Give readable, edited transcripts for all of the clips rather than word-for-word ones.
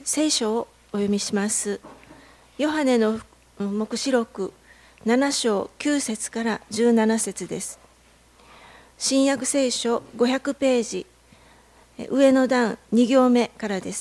聖書をお読みします。ヨハネの黙示録7章9節から17節です。新約聖書500ページ、上の段2行目からです。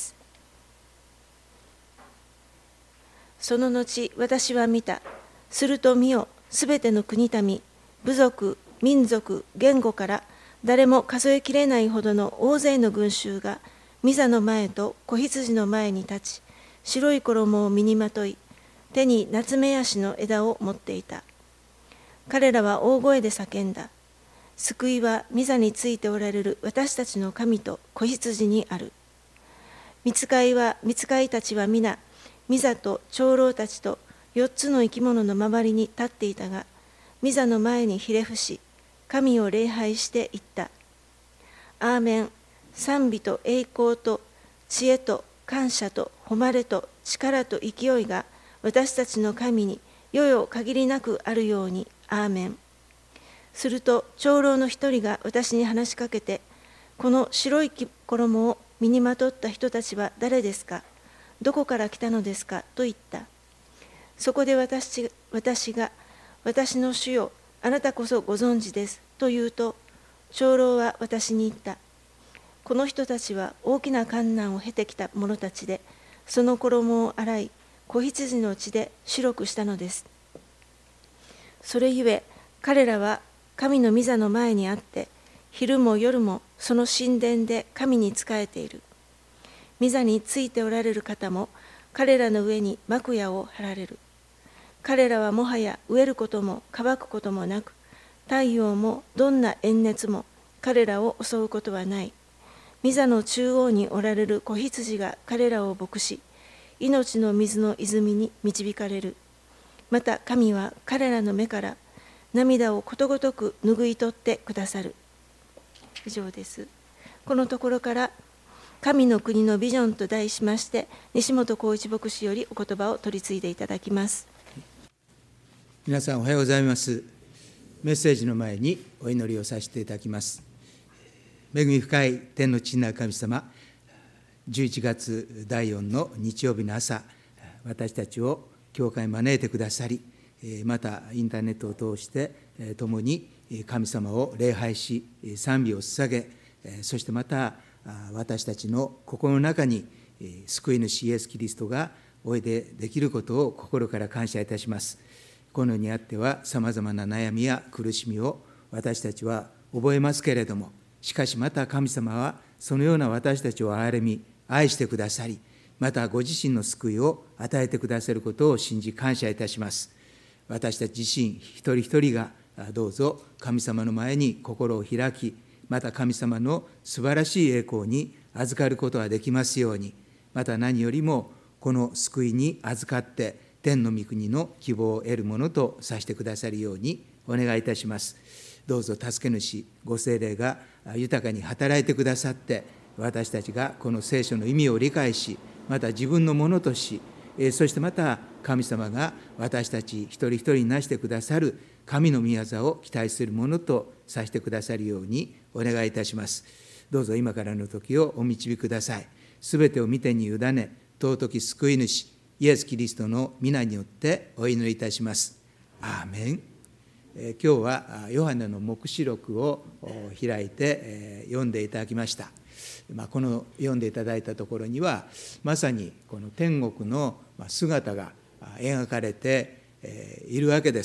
その後、私は見た。すると見よ、すべての国民、部族、民族、言語から誰も数えきれないほどの大勢の群衆が御座の前と子羊の前に立ち、白い衣を身にまとい、手にナツメヤシの枝を持っていた。彼らは大声で叫んだ。救いは御座についておられる私たちの神と子羊にある。御使いたちは皆、御座と長老たちと4つの生き物の周りに立っていたが、御座の前にひれ伏し、神を礼拝して言った。アーメン。賛美と栄光と知恵と感謝と誉れと力と勢いが私たちの神に世々限りなくあるように。アーメン。すると長老の一人が私に話しかけて、この白い衣を身にまとった人たちは誰ですか？どこから来たのですか？と言った。そこで私が、私の主よ、あなたこそご存知ですと言うと、長老は私に言った。この人たちは大きな患難を経てきた者たちで、その衣を洗い、子羊の血で白くしたのです。それゆえ、彼らは神の御座の前にあって、昼も夜もその神殿で神に仕えている。御座についておられる方も、彼らの上に幕屋を張られる。彼らはもはや飢えることも乾くこともなく、太陽もどんな炎熱も彼らを襲うことはない。御座の中央におられる子羊が彼らを牧し、命の水の泉に導かれる。また神は彼らの目から涙をことごとく拭い取ってくださる。以上です。このところから神の国のビジョンと題しまして、西本浩一牧師よりお言葉を取り次いでいただきます。 皆さんおはようございます。メッセージの前にお祈りをさせていただきます。恵み深い天の父なる神様、11月第4の日曜日の朝、私たちを教会に招いてくださり、またインターネットを通して共に神様を礼拝し、賛美を捧げ、そしてまた私たちの心の中に救い主イエス・キリストがおいでできることを心から感謝いたします。この世にあってはさまざまな悩みや苦しみを私たちは覚えますけれども、しかしまた神様はそのような私たちを憐れみ、愛してくださり、またご自身の救いを与えてくださることを信じ感謝いたします。私たち自身一人一人がどうぞ神様の前に心を開き、また神様の素晴らしい栄光に預かることができますように、また何よりもこの救いに預かって天の御国の希望を得るものとさせてくださるようにお願いいたします。どうぞ助け主ご聖霊が豊かに働いてくださって、私たちがこの聖書の意味を理解し、また自分のものとし、そしてまた神様が私たち一人一人になしてくださる神の御業を期待するものとさせてくださるようにお願いいたします。どうぞ今からの時をお導きください。すべてを御手に委ね、尊き救い主イエス・キリストの皆によってお祈りいたします。アーメン。今日はヨハネの黙示録を開いて読んでいただきました。この読んでいただいたところには、まさにこの天国の姿が描かれているわけです。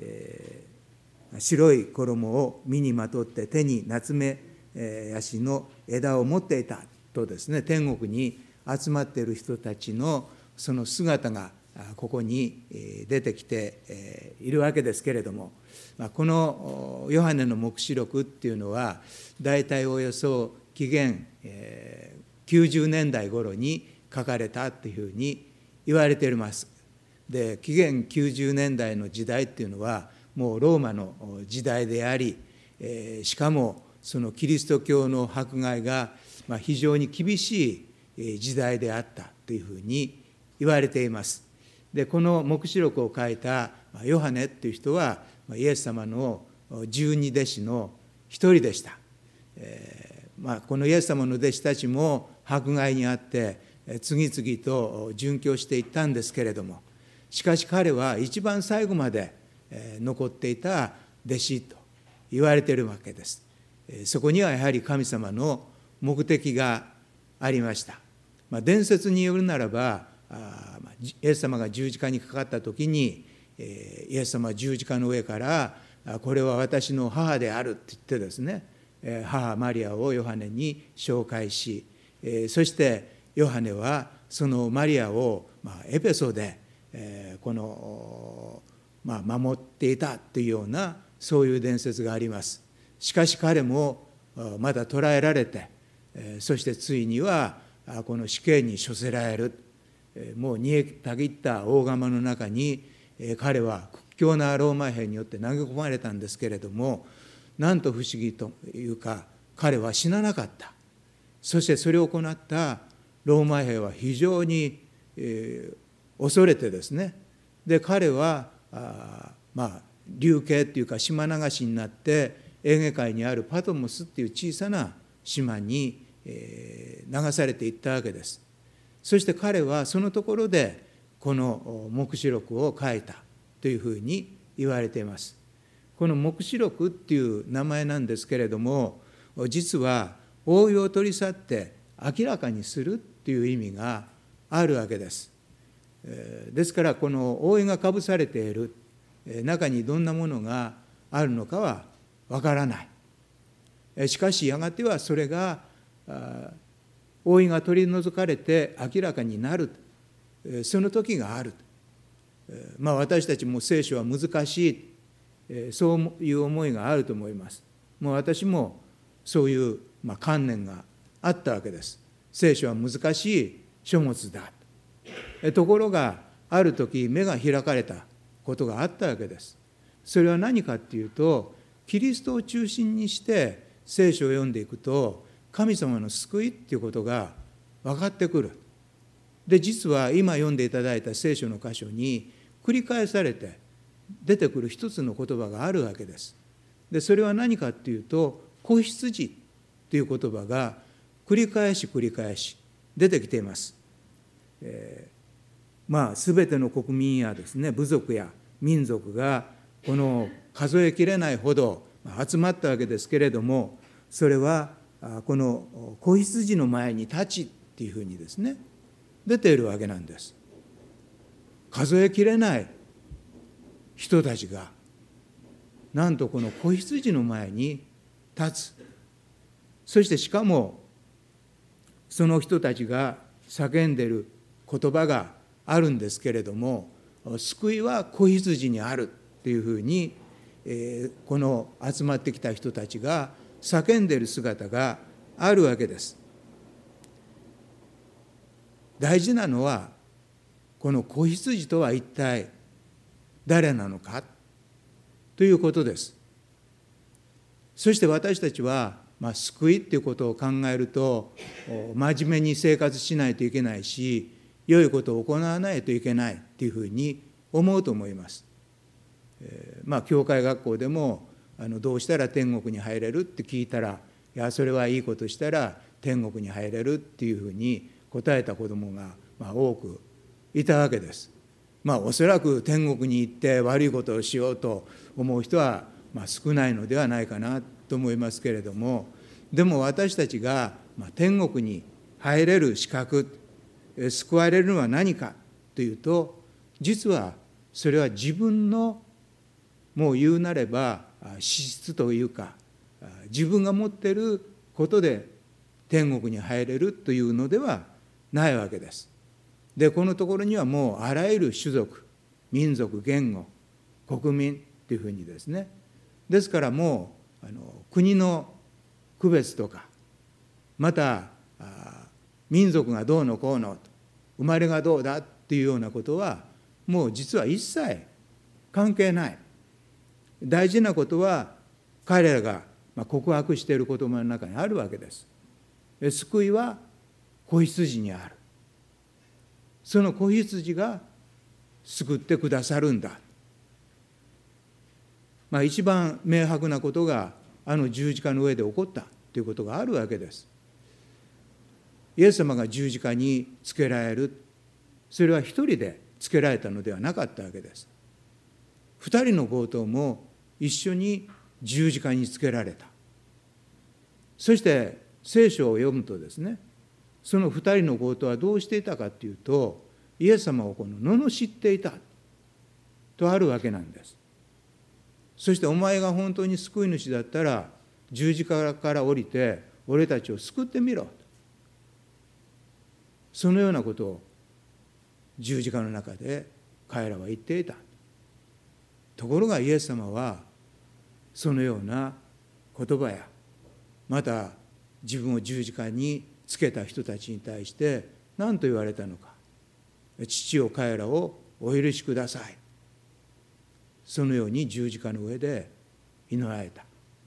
白い衣を身にまとって手にナツメヤシの枝を持っていたとですね、天国に集まっている人たちのその姿がここに出てきているわけですけれども、このヨハネの黙示録っていうのはだいたいおよそ紀元90年代頃に書かれたというふうに言われています。で、紀元90年代の時代っていうのはもうローマの時代であり、しかもそのキリスト教の迫害が非常に厳しい時代であったというふうに言われています。で、この黙示録を書いたヨハネという人はイエス様の十二弟子の一人でした。このイエス様の弟子たちも迫害にあって次々と殉教していったんですけれども、しかし彼は一番最後まで残っていた弟子と言われているわけです。そこにはやはり神様の目的がありました。伝説によるならば、イエス様が十字架にかかった時に、イエス様は十字架の上から、これは私の母であるって言ってですね、母マリアをヨハネに紹介し、そしてヨハネはそのマリアをエペソで守っていたというような、そういう伝説があります。しかし彼もまだ捕らえられて、そしてついにはこの死刑に処せられる。もう煮えたぎった大釜の中に彼は屈強なローマ兵によって投げ込まれたんですけれども、なんと不思議というか、彼は死ななかった。そしてそれを行ったローマ兵は非常に恐れてですね、で彼は流刑っていうか島流しになって、エーゲ海にあるパトモスっていう小さな島に流されていったわけです。そして彼はそのところでこの黙示録を書いたというふうに言われています。この黙示録っていう名前なんですけれども、実は覆いを取り去って明らかにするっていう意味があるわけです。ですからこの覆いがかぶされている中にどんなものがあるのかはわからない。しかしやがてはそれが覆いが取り除かれて明らかになる、その時がある。私たちも聖書は難しい、そういう思いがあると思います。もう私もそういう観念があったわけです。聖書は難しい書物だ。ところがある時目が開かれたことがあったわけです。それは何かっていうと、キリストを中心にして聖書を読んでいくと、神様の救いっていうことが分かってくる。で、実は今読んでいただいた聖書の箇所に繰り返されて出てくる一つの言葉があるわけです。で、それは何かっていうと、子羊という言葉が繰り返し出てきています。すべての国民やですね、部族や民族がこの数えきれないほど集まったわけですけれども、それはこの子羊の前に立ちっていうふうにですね、出ているわけなんです。数えきれない人たちがなんとこの子羊の前に立つ。そしてしかもその人たちが叫んでいる言葉があるんですけれども、救いは子羊にあるっていうふうに、この集まってきた人たちが叫んでいる姿があるわけです。大事なのは、この子羊とは一体誰なのかということです。そして私たちは、救いっていうことを考えると、真面目に生活しないといけないし、良いことを行わないといけないっていうふうに思うと思います。教会学校でもどうしたら天国に入れるって聞いたら、いやそれはいいことしたら天国に入れるっていうふうに答えた子どもが多くいたわけです。おそらく天国に行って悪いことをしようと思う人は少ないのではないかなと思いますけれども、でも私たちが天国に入れる資格、救われるのは何かというと、実はそれは自分の、もう言うなれば資質というか、自分が持っていることで天国に入れるというのではないわけです。で、このところにはもうあらゆる種族、民族、言語、国民というふうにですね、ですからもう国の区別とか、また民族がどうのこうの、生まれがどうだっていうようなことはもう実は一切関係ない。大事なことは彼らが告白している言葉の中にあるわけです。救いは子羊にある。その子羊が救ってくださるんだ。一番明白なことが十字架の上で起こったということがあるわけです。 イエス様が十字架につけられる、それは一人でつけられたのではなかったわけです。二人の強盗も一緒に十字架につけられた。そして聖書を読むとですね、その二人の強盗はどうしていたかというと、イエス様を罵っていたとあるわけなんです。そしてお前が本当に救い主だったら十字架から降りて俺たちを救ってみろ、そのようなことを十字架の中で彼らは言っていた。ところがイエス様はそのような言葉や、また自分を十字架につけた人たちに対して何と言われたのか。父よ、彼らをお許しください。そのように十字架の上で祈られた。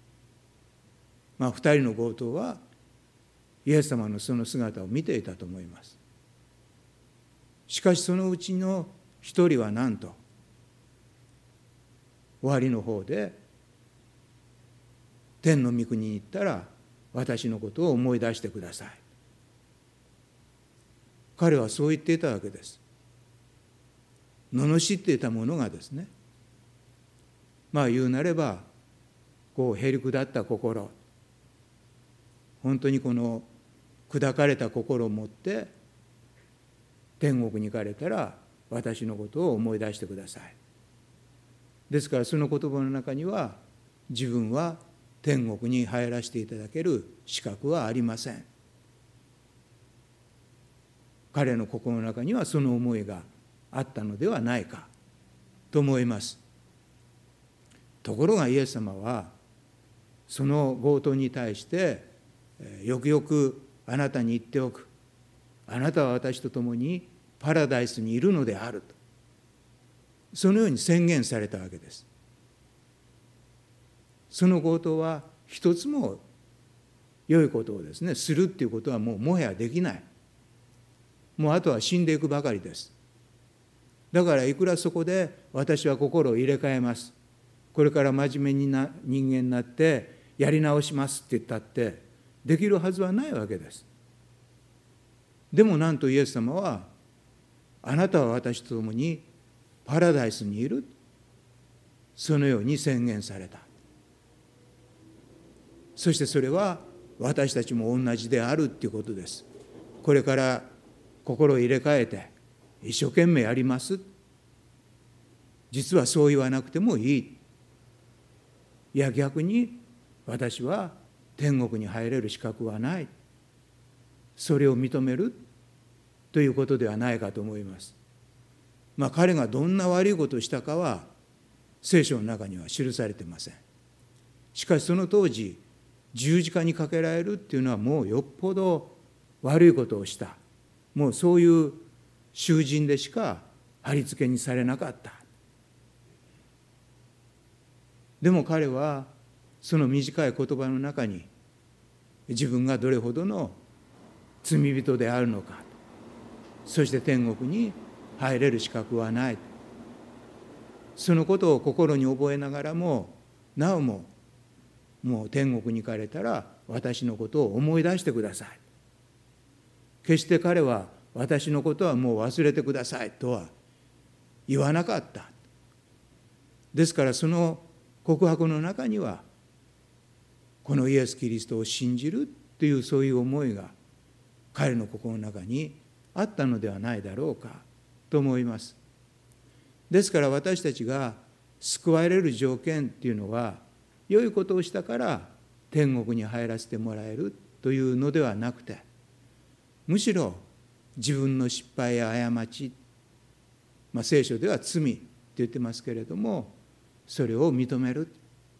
二人の強盗はイエス様のその姿を見ていたと思います。しかしそのうちの一人はなんと終わりの方で、天の御国に行ったら私のことを思い出してください。彼はそう言っていたわけです。罵っていたものがですね、言うなればへりくだった心、本当にこの砕かれた心を持って天国に行かれたら私のことを思い出してください。ですからその言葉の中には、自分は天国に入らせていただける資格はありません。彼の心の中にはその思いがあったのではないかと思います。ところがイエス様はその強盗に対して、よくよくあなたに言っておく、あなたは私と共にパラダイスにいるのであると、そのように宣言されたわけです。その強盗は一つも良いことをですねするっていうことはもはやできない。もうあとは死んでいくばかりです。だからいくらそこで私は心を入れ替えます、これから真面目な人間になってやり直しますって言ったってできるはずはないわけです。でもなんとイエス様は、あなたは私と共にパラダイスにいる、そのように宣言された。そしてそれは私たちも同じであるっていうことです。これから心を入れ替えて一生懸命やります。実はそう言わなくてもいい。いや逆に私は天国に入れる資格はない。それを認めるということではないかと思います。彼がどんな悪いことをしたかは聖書の中には記されていません。しかしその当時十字架にかけられるっていうのはもうよっぽど悪いことをした、もうそういう囚人でしか貼り付けにされなかった。でも彼はその短い言葉の中に自分がどれほどの罪人であるのか、そして天国に入れる資格はない、そのことを心に覚えながらも、なおもう天国に行かれたら私のことを思い出してください。決して彼は私のことはもう忘れてくださいとは言わなかった。ですからその告白の中には、このイエス・キリストを信じるというそういう思いが彼の心の中にあったのではないだろうかと思います。ですから私たちが救われる条件っていうのは、良いことをしたから天国に入らせてもらえるというのではなくて、むしろ自分の失敗や過ち、聖書では罪って言ってますけれども、それを認める。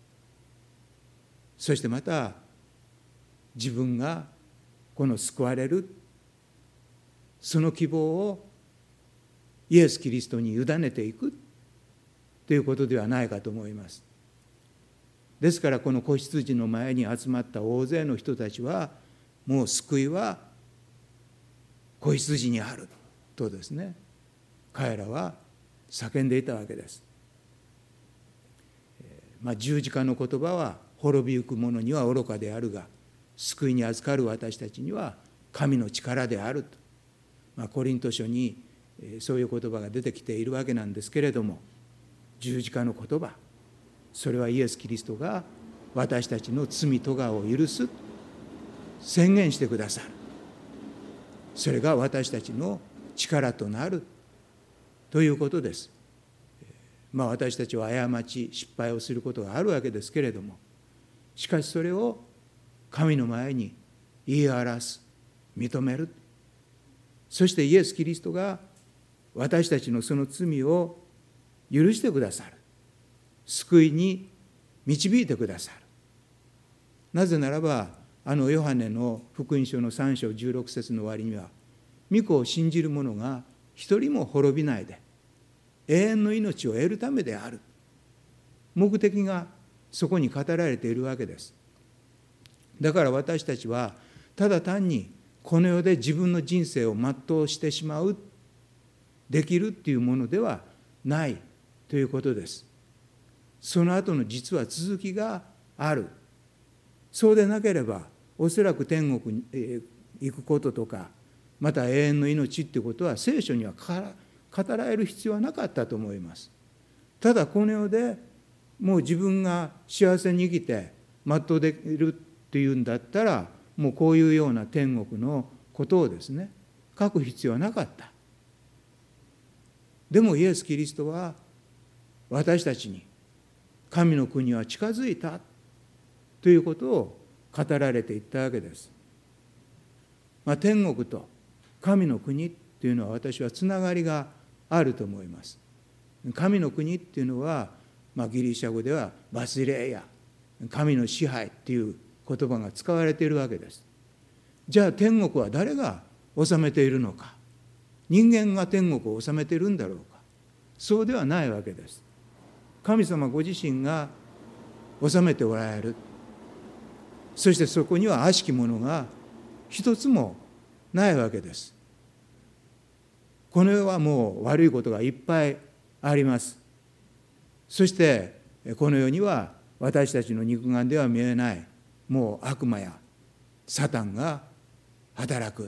そしてまた自分がこの救われるその希望をイエス・キリストに委ねていくということではないかと思います。ですからこの子羊の前に集まった大勢の人たちは、もう救いは子羊にあるとですね、彼らは叫んでいたわけです。十字架の言葉は、滅びゆく者には愚かであるが、救いに預かる私たちには神の力であると、コリント書にそういう言葉が出てきているわけなんですけれども、十字架の言葉、それはイエス・キリストが私たちの罪咎を許す宣言してくださる。それが私たちの力となるということです。私たちは過ち、失敗をすることがあるわけですけれども、しかしそれを神の前に言い表す、認める。そしてイエス・キリストが私たちのその罪を許してくださる。救いに導いてくださる。なぜならば、ヨハネの福音書の3章16節の終わりには、御子を信じる者が一人も滅びないで、永遠の命を得るためである。目的がそこに語られているわけです。だから私たちは、ただ単にこの世で自分の人生を全うしてしまう、できるっていうものではないということです。その後の実は続きがある。そうでなければ、おそらく天国に行くこととか、また永遠の命っていうことは聖書には語られる必要はなかったと思います。ただこの世でもう自分が幸せに生きて全うできるっていうんだったら、もうこういうような天国のことをですね、書く必要はなかった。でもイエス・キリストは私たちに神の国は近づいたということを語られていったわけです。天国と神の国っていうのは私はつながりがあると思います。神の国っていうのは、ギリシャ語ではバシレイヤ、神の支配っていう言葉が使われているわけです。じゃあ天国は誰が治めているのか。人間が天国を治めているんだろうか。そうではないわけです。神様ご自身が治めておられる。そしてそこには悪しきものが一つもないわけです。この世はもう悪いことがいっぱいあります。そしてこの世には私たちの肉眼では見えないもう悪魔やサタンが働く。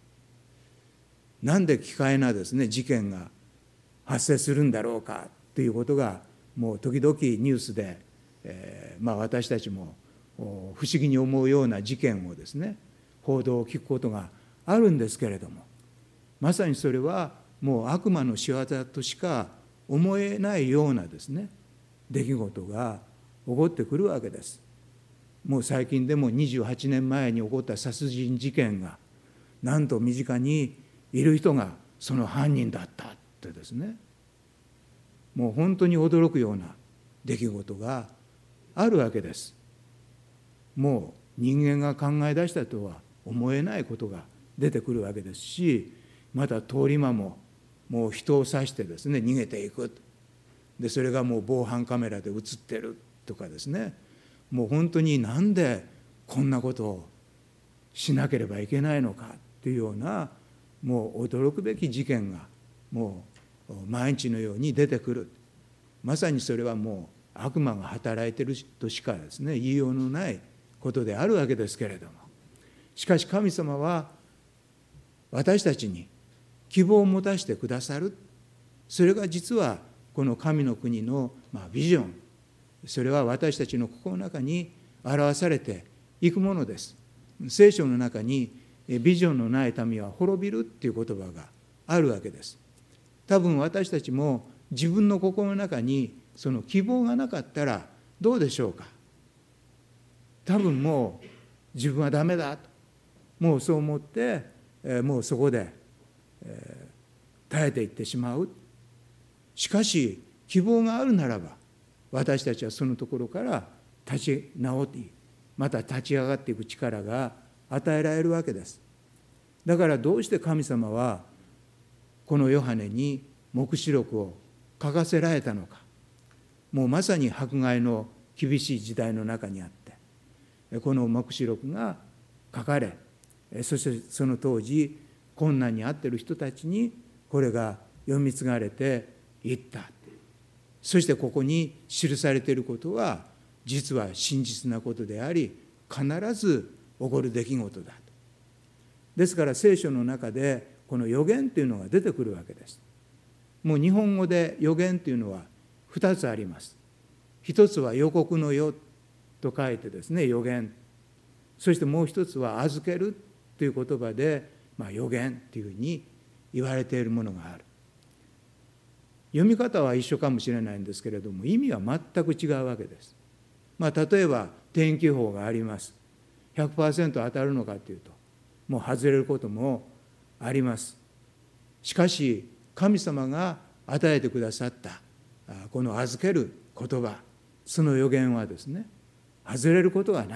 なんで奇怪なですね、事件が発生するんだろうかということがもう時々ニュースで、私たちも不思議に思うような事件をですね、報道を聞くことがあるんですけれども、まさにそれはもう悪魔の仕業としか思えないようなですね、出来事が起こってくるわけです。もう最近でも28年前に起こった殺人事件が、なんと身近にいる人がその犯人だったってですね、もう本当に驚くような出来事があるわけです。もう人間が考え出したとは思えないことが出てくるわけですし、また通り魔ももう人を刺してですね、逃げていく。でそれがもう防犯カメラで映ってるとかですね、もう本当になんでこんなことをしなければいけないのかというような、もう驚くべき事件がもう毎日のように出てくる。まさにそれはもう悪魔が働いているとしかですね、言いようのないことであるわけですけれども、しかし神様は私たちに希望を持たせてくださる。それが実はこの神の国のビジョン、それは私たちの心の中に表されていくものです。聖書の中にビジョンのない民は滅びるっていう言葉があるわけです。多分私たちも自分の心の中にその希望がなかったらどうでしょうか。多分もう自分はダメだと、もうそう思ってもうそこで耐えていってしまう。しかし希望があるならば、私たちはそのところから立ち直ってまた立ち上がっていく力が与えられるわけです。だからどうして神様はこのヨハネに黙示録を書かせられたのか。もうまさに迫害の厳しい時代の中にあって、この黙示録が書かれ、そしてその当時困難に遭っている人たちにこれが読み継がれていった。そしてここに記されていることは実は真実なことであり、必ず起こる出来事だと。 ですから聖書の中でこの預言というのが出てくるわけです。もう日本語で預言というのは2つあります。一つは予告の予と書いてですね、預言。そしてもう一つは預けるという言葉で、預言というふうに言われているものがある。読み方は一緒かもしれないんですけれども、意味は全く違うわけです。例えば天気予報があります。100% 当たるのかというと、もう外れることもあります。しかし神様が与えてくださったこの預ける言葉、その預言はですね、外れることはない。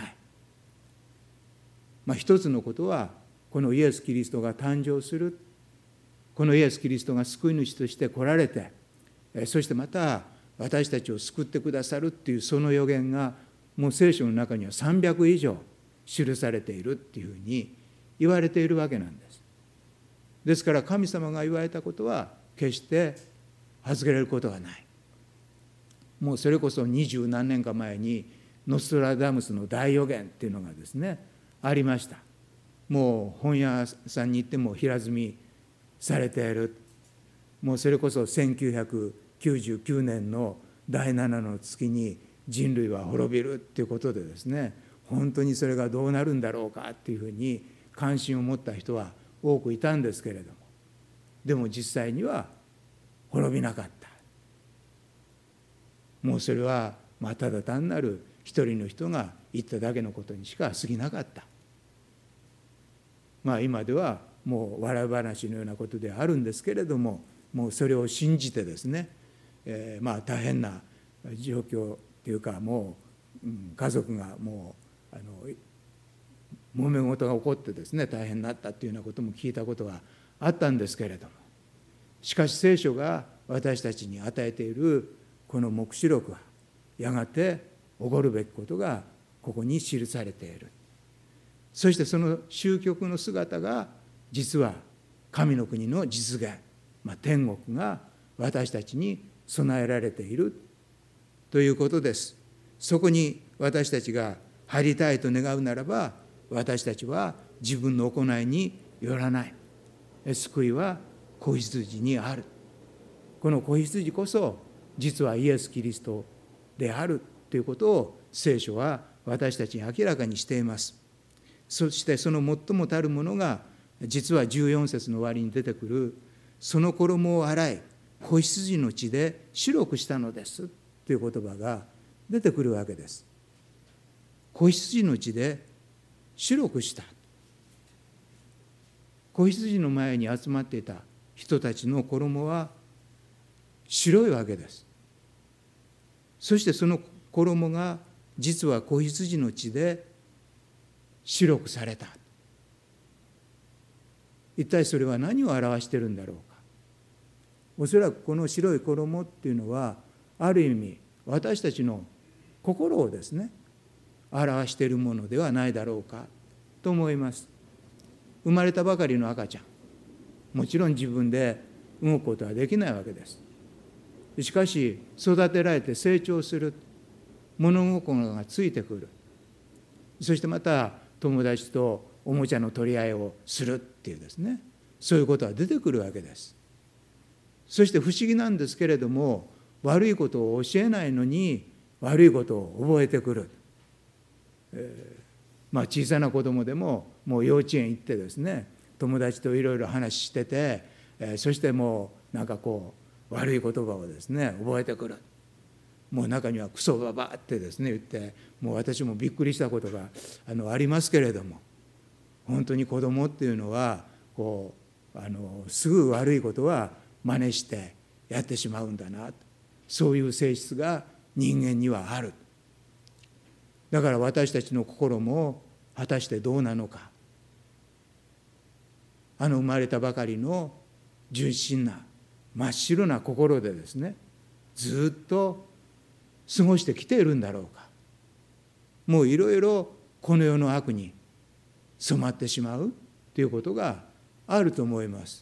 一つのことは、このイエス・キリストが誕生する、このイエス・キリストが救い主として来られて、そしてまた私たちを救ってくださるっていうその預言が、もう聖書の中には300以上記されているっていうふうに言われているわけなんです。ですから神様が言われたことは決して外れることがない。もうそれこそ20何年か前にノストラダムスの大預言っていうのがですね、ありました。もう本屋さんに行っても平積みされている。もうそれこそ1999年の第7の月に人類は滅びるっていうことでですね、本当にそれがどうなるんだろうかっていうふうに関心を持った人は多くいたんですけれども、でも実際には滅びなかった。もうそれはただ単なる一人の人が言っただけのことにしか過ぎなかった。今ではもう笑い話のようなことであるんですけれども、もうそれを信じてですね、大変な状況というか、もう家族がもう揉め事が起こってですね、大変になったというようなことも聞いたことがあったんですけれども、しかし聖書が私たちに与えているこの黙示録はやがて起こるべきことがここに記されている。そしてその終局の姿が実は神の国の実現、天国が私たちに備えられているということです。そこに私たちが入りたいと願うならば、私たちは自分の行いによらない。救いは子羊にある。この子羊こそ実はイエス・キリストであるということを聖書は私たちに明らかにしています。そしてその最もたるものが、実は14節の終わりに出てくる、その衣を洗い子羊の血で白くしたのですという言葉が出てくるわけです。子羊の血で白くした。子羊の前に集まっていた人たちの衣は白いわけです。そしてその衣が実は子羊の血で白くされた。一体それは何を表しているんだろうか。おそらくこの白い衣っていうのは、ある意味私たちの心をですね、表しているものではないだろうかと思います。生まれたばかりの赤ちゃん、もちろん自分で動くことはできないわけです。しかし育てられて成長する、物心がついてくる、そしてまた友達とおもちゃの取り合いをするっていうですね、そういうことは出てくるわけです。そして不思議なんですけれども、悪いことを教えないのに悪いことを覚えてくる。小さな子供でももう幼稚園行ってですね、友達といろいろ話してて、そしてもう悪い言葉をですね覚えてくる。もう中にはクソババってですね言って、もう私もびっくりしたことがありますけれども、本当に子供っていうのはすぐ悪いことは真似してやってしまうんだな、そういう性質が人間にはある。だから私たちの心も果たしてどうなのか。生まれたばかりの純真な真っ白な心でですね、ずっと過ごしてきているんだろうか。もういろいろこの世の悪に染まってしまうということがあると思います。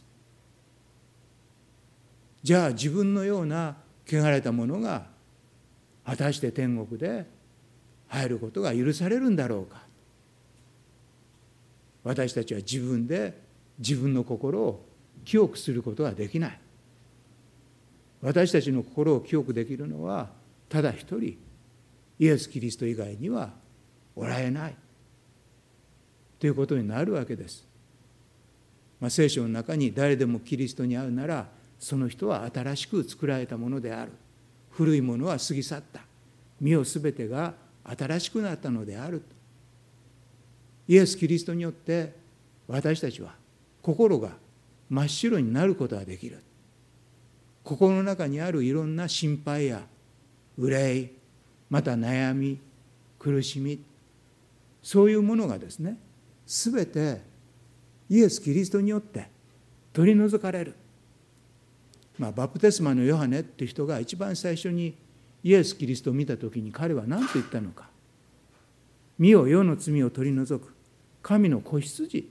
じゃあ自分のような汚れたものが果たして天国で入ることが許されるんだろうか。 私たちは自分で自分の心を清くすることはできない。私たちの心を清くできるのはただ一人、イエス・キリスト以外にはおられないということになるわけです。聖書の中に誰でもキリストに会うならその人は新しく作られたものである。古いものは過ぎ去った。見よすべてが新しくなったのである。イエス・キリストによって私たちは心が真っ白になることができる。心の中にあるいろんな心配や憂い、また悩み、苦しみ、そういうものがですね、すべてイエス・キリストによって取り除かれる。バプテスマのヨハネっていう人が一番最初にイエス・キリストを見たときに彼は何と言ったのか。見よ、世の罪を取り除く神の子羊。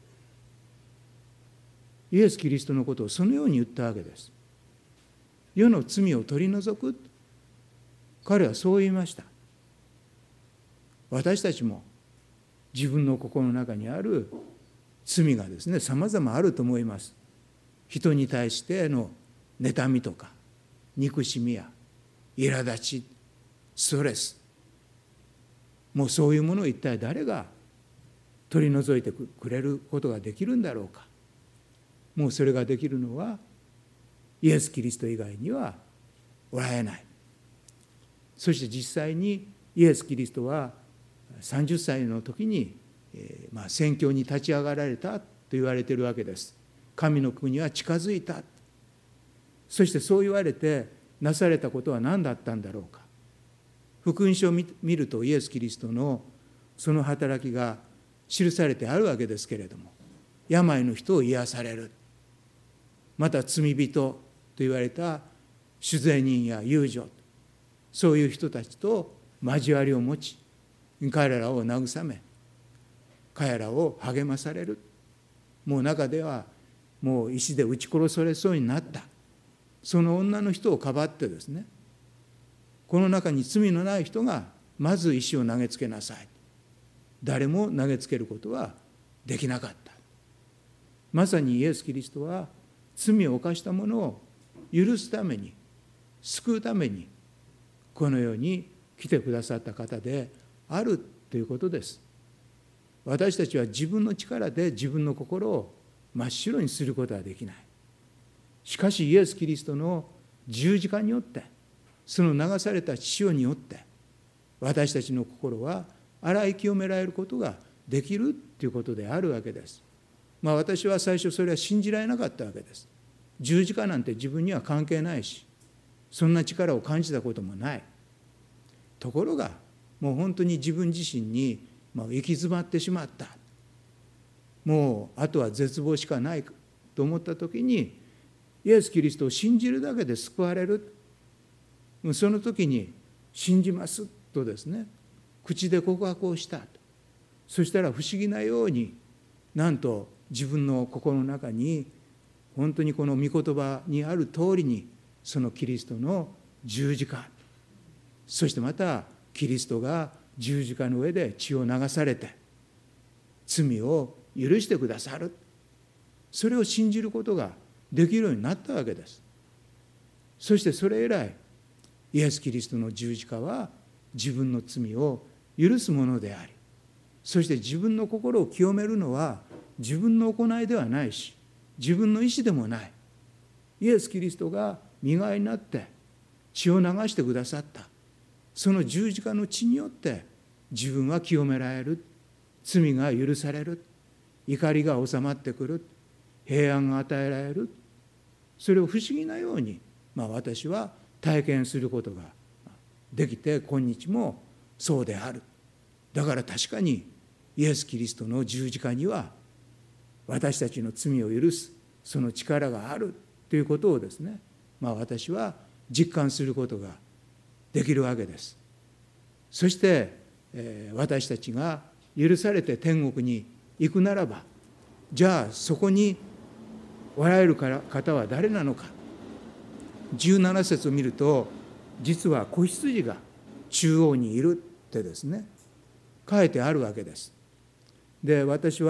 イエス・キリストのことをそのように言ったわけです。世の罪を取り除く。彼はそう言いました。私たちも自分の心の中にある罪がですね、様々あると思います。人に対しての妬みとか憎しみや苛立ち、ストレス、もうそういうものを一体誰が取り除いてくれることができるんだろうか。もうそれができるのはイエス・キリスト以外にはおられない。そして実際にイエス・キリストは30歳の時に宣教に立ち上がられたと言われているわけです。神の国は近づいた。そしてそう言われてなされたことは何だったんだろうか。福音書を見るとイエス・キリストのその働きが記されてあるわけですけれども、病の人を癒される。また罪人と言われた主税人や遊女、そういう人たちと交わりを持ち、彼らを慰め、彼らを励まされる。もう中ではもう石で撃ち殺されそうになったその女の人をかばってですね、この中に罪のない人がまず石を投げつけなさい。誰も投げつけることはできなかった。まさにイエス・キリストは罪を犯した者を許すために、救うためにこの世に来てくださった方であるということです。私たちは自分の力で自分の心を真っ白にすることはできない。しかしイエス・キリストの十字架によって、その流された血潮によって私たちの心は洗い清められることができるということであるわけです。私は最初それは信じられなかったわけです。十字架なんて自分には関係ないし、そんな力を感じたこともない。ところがもう本当に自分自身に行き詰まってしまった。もうあとは絶望しかないと思った時に、イエス・キリストを信じるだけで救われる。その時に信じますとですね、口で告白をした。そしたら不思議なように、なんと自分の心の中に本当にこの御言葉にある通りに、そのキリストの十字架、そしてまたキリストが十字架の上で血を流されて罪を許してくださる、それを信じることができるようになったわけです。そしてそれ以来イエス・キリストの十字架は自分の罪を許すものであり、そして自分の心を清めるのは自分の行いではないし、自分の意志でもない。イエス・キリストが身代わりになって血を流してくださった、その十字架の血によって自分は清められる、罪が許される、怒りが収まってくる、平安が与えられる。それを不思議なように、私は体験することができて、今日もそうである。だから確かにイエス・キリストの十字架には私たちの罪を許すその力があるということをですね、私は実感することができるわけです。そして、私たちが許されて天国に行くならば、じゃあそこにおられる方は誰なのか。17節を見ると、実は子羊が中央にいるってですね、書いてあるわけです。で、私は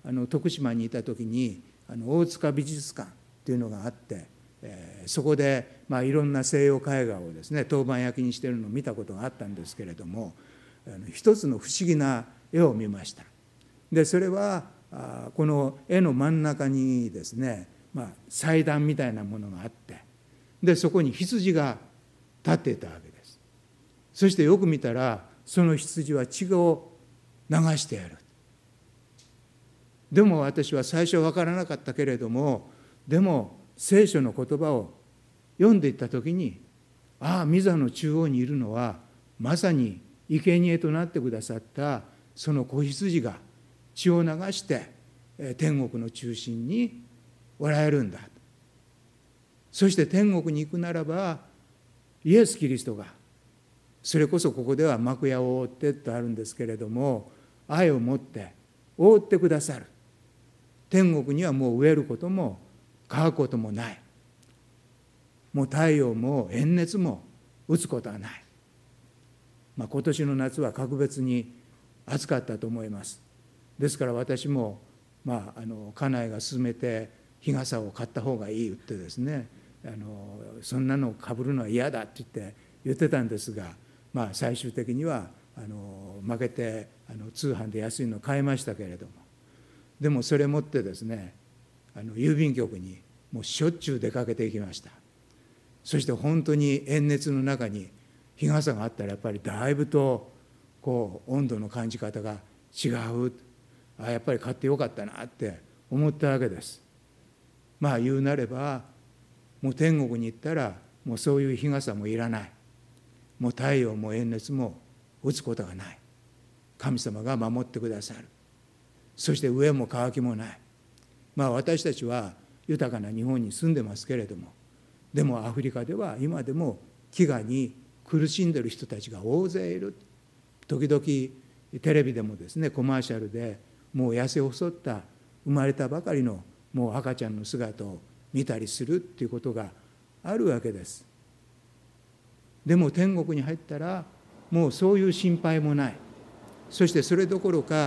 徳島にいた時に大塚美術館っていうのがあって、そこでいろんな西洋絵画をですね陶板焼きにしているのを見たことがあったんですけれども、一つの不思議な絵を見ました。でそれはこの絵の真ん中にですね、祭壇みたいなものがあって、でそこに羊が立っていたわけです。そしてよく見たらその羊は血を流している。でも私は最初分からなかったけれども、でも聖書の言葉を読んでいったときに、御座の中央にいるのはまさに生贄となってくださったその子羊が血を流して天国の中心におられるんだ。そして天国に行くならばイエス・キリストが、それこそここでは幕屋を覆ってとあるんですけれども、愛を持って覆ってくださる。天国にはもう飢えることも乾くこともない。もう太陽も炎熱も打つことはない。今年の夏は格別に暑かったと思います。ですから私も、家内が勧めて日傘を買った方がいいってですね、そんなのをかぶるのは嫌だって言ってたんですが、最終的には負けて通販で安いのを買いましたけれども、でもそれ持ってですね郵便局にもうしょっちゅう出かけていきました。そして本当に炎熱の中に日傘があったらやっぱりだいぶと温度の感じ方が違う。やっぱり買ってよかったなって思ったわけです。言うなればもう天国に行ったらもうそういう日傘もいらない。もう太陽も炎熱も打つことがない。神様が守ってくださる。そして飢えも渇きもない。私たちは豊かな日本に住んでますけれども、でもアフリカでは今でも飢餓に苦しんでいる人たちが大勢いる。時々テレビでもですねコマーシャルでもう痩せ細った生まれたばかりのもう赤ちゃんの姿を見たりするっていうことがあるわけです。でも天国に入ったらもうそういう心配もない。そしてそれどころか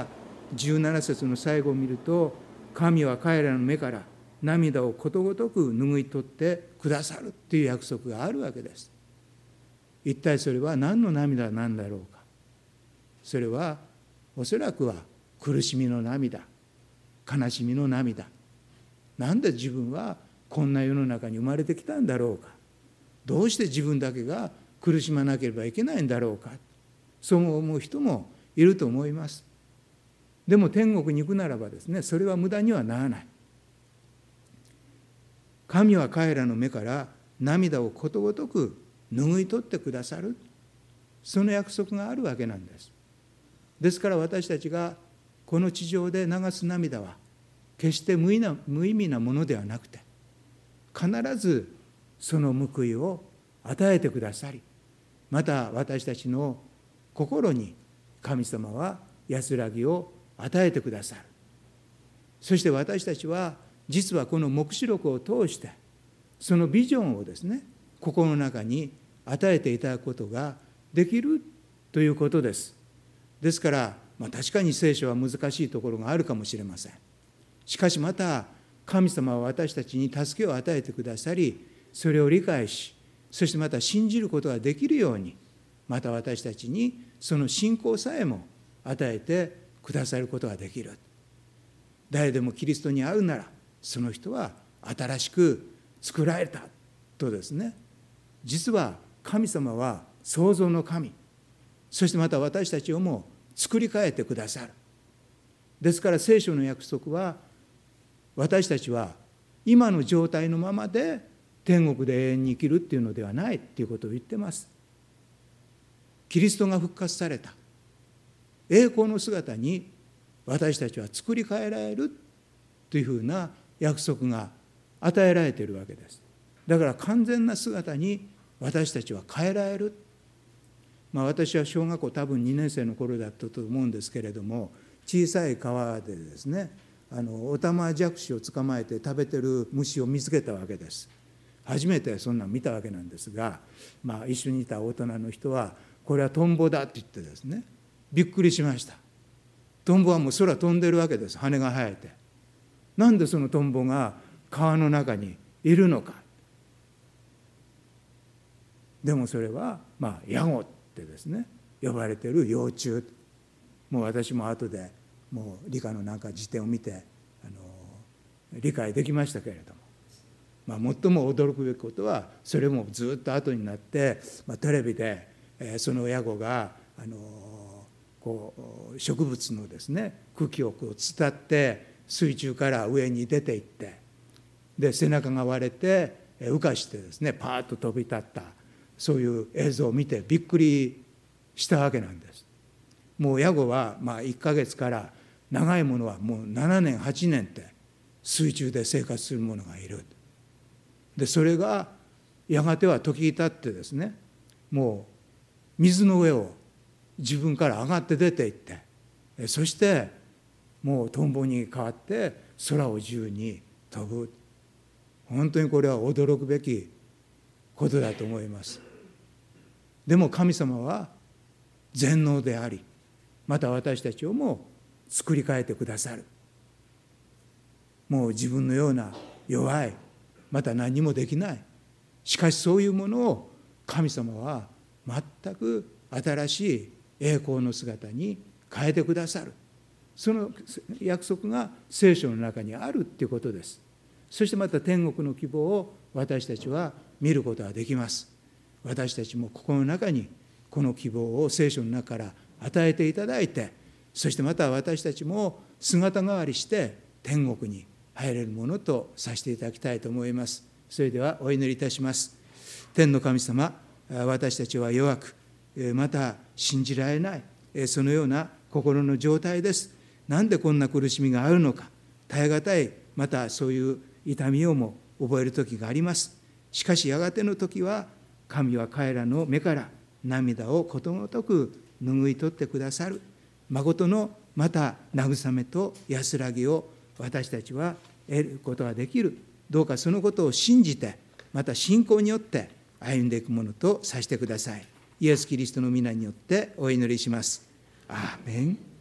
17節の最後を見ると、神は彼らの目から涙をことごとく拭い取ってくださるっていう約束があるわけです。一体それは何の涙なんだろうか。それはおそらくは苦しみの涙、悲しみの涙。なんで自分はこんな世の中に生まれてきたんだろうか。どうして自分だけが苦しまなければいけないんだろうか。そう思う人もいると思います。でも天国に行くならばですね、それは無駄にはならない。神は彼らの目から涙をことごとく拭い取ってくださる。その約束があるわけなんです。ですから私たちがこの地上で流す涙は決して無意味なものではなくて、必ずその報いを与えてくださり、また私たちの心に神様は安らぎを与えてくださる。そして私たちは実はこの黙示録を通してそのビジョンをですね心の中に与えていただくことができるということです。ですから、確かに聖書は難しいところがあるかもしれません。しかしまた神様は私たちに助けを与えてくださり、それを理解し、そしてまた信じることができるように、また私たちにその信仰さえも与えてくださることができる。誰でもキリストに会うなら、その人は新しく作られたとですね。実は神様は創造の神、そしてまた私たちをも作り変えてくださる。ですから聖書の約束は、私たちは今の状態のままで天国で永遠に生きるっていうのではないっていうことを言ってます。キリストが復活された栄光の姿に私たちは作り変えられるというふうな約束が与えられているわけです。だから完全な姿に私たちは変えられる。私は小学校多分2年生の頃だったと思うんですけれども、小さい川でですね、オタマジャクシを捕まえて食べてる虫を見つけたわけです。初めてそんなの見たわけなんですが、一緒にいた大人の人はこれはトンボだって言ってですね、びっくりしました。 トンボはもう空飛んでるわけです。羽が生えて。なんでそのトンボが川の中にいるのか。でもそれはヤゴってですね呼ばれている幼虫。もう私も後でもう理科の辞典を見て理解できましたけれども、最も驚くべきことはそれもずっと後になって、テレビでそのヤゴが植物のですね茎を伝って水中から上に出ていって、で背中が割れて羽化してですねパーッと飛び立った、そういう映像を見てびっくりしたわけなんです。もうヤゴは1ヶ月から長いものはもう7年8年って水中で生活するものがいる。でそれがやがては時に経ってですね、もう水の上を自分から上がって出ていって、そしてもうトンボに変わって空を自由に飛ぶ。本当にこれは驚くべきことだと思います。でも神様は全能であり、また私たちをも作り変えてくださる。もう自分のような弱い、また何もできない、しかしそういうものを神様は全く新しい栄光の姿に変えてくださる。その約束が聖書の中にあるということです。そしてまた天国の希望を私たちは見ることができます。私たちも心の中にこの希望を聖書の中から与えていただいて、そしてまた私たちも姿変わりして天国に入れるものとさせていただきたいと思います。それではお祈りいたします。天の神様、私たちは弱く、また信じられない、そのような心の状態です。なんでこんな苦しみがあるのか、耐え難い、またそういう痛みをも覚える時があります。しかしやがての時は、神は彼らの目から涙をことごとく拭い取ってくださる。誠のまた慰めと安らぎを私たちは得ることができる。どうかそのことを信じて、また信仰によって歩んでいくものとさせてください。イエス・キリストの皆によってお祈りします。アーメン。